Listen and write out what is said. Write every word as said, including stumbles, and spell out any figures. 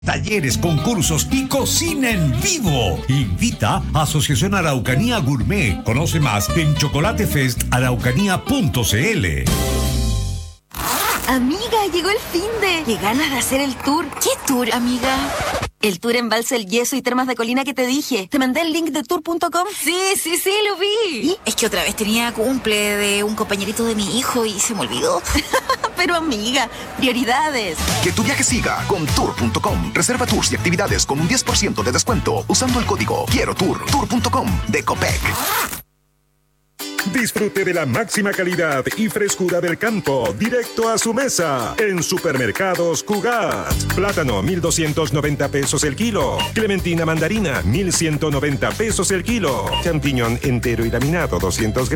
Talleres, concursos y cocina en vivo. Invita a Asociación Araucanía Gourmet. Conoce más en chocolatefest araucanía punto cl. Amiga, llegó el finde. Qué ganas de hacer el tour. ¿Qué tour, amiga? El tour Embalse El Yeso y Termas de Colina que te dije. ¿Te mandé el link de tour punto com? Sí, sí, sí, lo vi. ¿Y? Es que otra vez tenía cumple de un compañerito de mi hijo y se me olvidó. Pero amiga, prioridades. Que tu viaje siga con tour punto com. Reserva tours y actividades con un diez por ciento de descuento usando el código Quiero Tour. tour punto com de Copec. Disfrute de la máxima calidad y frescura del campo, directo a su mesa, en Supermercados Cugat. Plátano, mil doscientos noventa pesos el kilo. Clementina mandarina, mil ciento noventa pesos el kilo. Champiñón entero y laminado, doscientos gramos.